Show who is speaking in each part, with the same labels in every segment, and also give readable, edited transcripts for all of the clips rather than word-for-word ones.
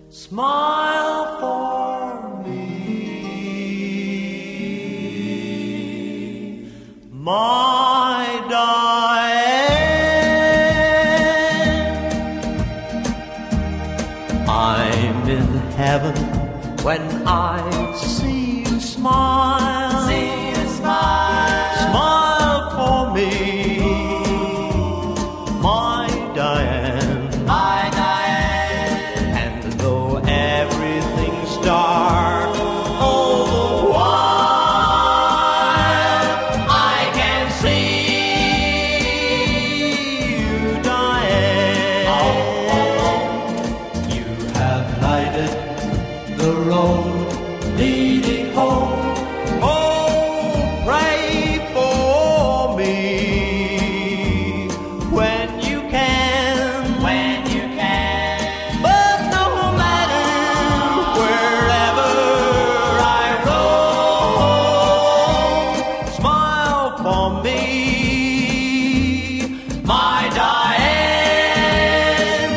Speaker 1: Smile for me, my Diane. I'm in heaven when I see you smile.
Speaker 2: See you smile.
Speaker 1: Smile for me, my Diane.
Speaker 2: My Diane.
Speaker 1: And though everything's dark all the while, I can see you, Diane. You have lighted the road leading home. Oh, pray for me when you can.
Speaker 2: When you can.
Speaker 1: But no matter wherever I roam, smile for me, my Diane.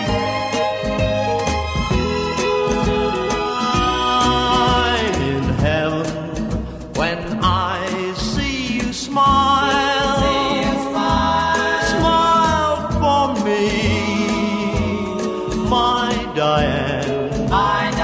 Speaker 1: I'm in heaven when I see you smile.
Speaker 2: See you smile.
Speaker 1: Smile for me, my Diane.
Speaker 2: My Diane.